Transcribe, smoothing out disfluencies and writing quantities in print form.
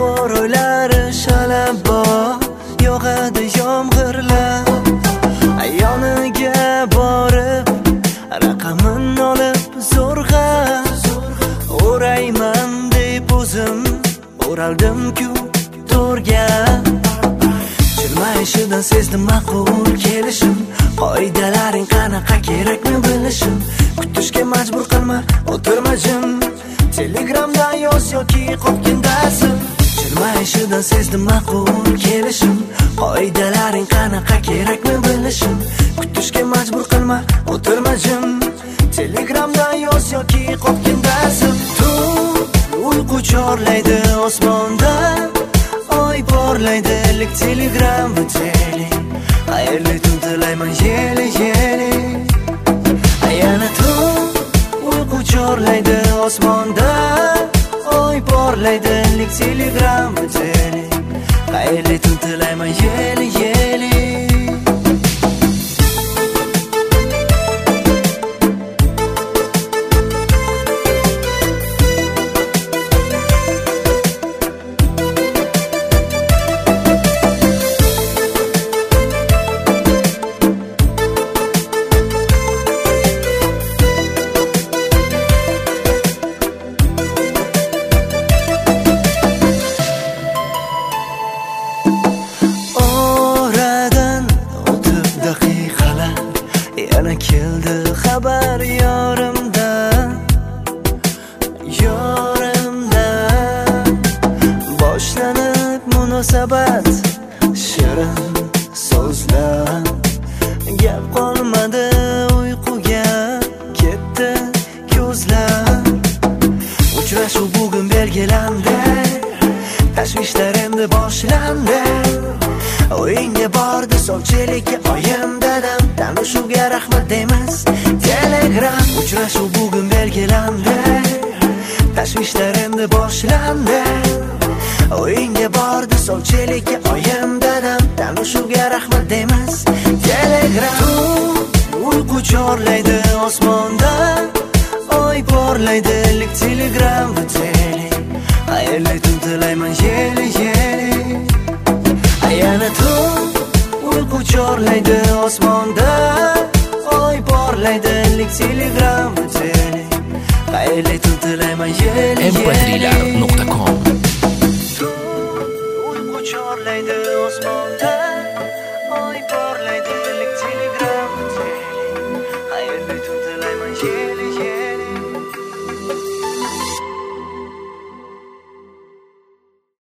bahor oylari shalabbo, yog'adi yomg'irlar. Yoniga borib raqamini olib zo'rg'a o'rayman deb o'zim o'raldim-ku to'rga. Jilmayishidan sezdim ma'qul kelishim, qoidalaring qanaqa kerakmi bilishim. Kutishga majbur qilma, o'tirma jim, Telegramdan yoz yoki qopkindasin. Jilmayishidan sezdim ma'qul kelishim, qoidalaring qanaqa kerakmi bilishim. Kutishga majbur qilma, o'tirma jim, Telegramdan yoz yoki qopkindasin. Uyqu chorlaydi osmonda, oy porlaydi lik Telegram va tele. Xayrli tun tilayman yeli yeli. Yana uyqu chorlaydi osmonda, oy porlaydi lik Telegram va tele. Xayrli tun tilayman yeli yeli. Yana keldi xabar yorimdan, yorimdan. Boshlanib munosabat, shirin so'zlar. Gap qolmadi uyquga, ketdi ko'zlar. Uchrashuv bugun belgilandi, tashvishlar endi boshlandi. O'yinga bordi sovchilikka oyim dadam, tanishuvga rahmat deymiz Telegram. Uchrashuv bugun belgilandi, tashvishlar endi boshlandi. O'yinga bordi sovchilikka oyim dadam, tanishuvga rahmat deymiz Telegram. Uyqu chorlaydi osmonda, oy porlaydi lik Telegram va tele. Xayrli tun tilayman yeli yeli. Yana uyqu chorlaydi osmonda, oy porlaydi lik Telegram va tele. Xayrli tun tilayman yeli yeli. mp3.com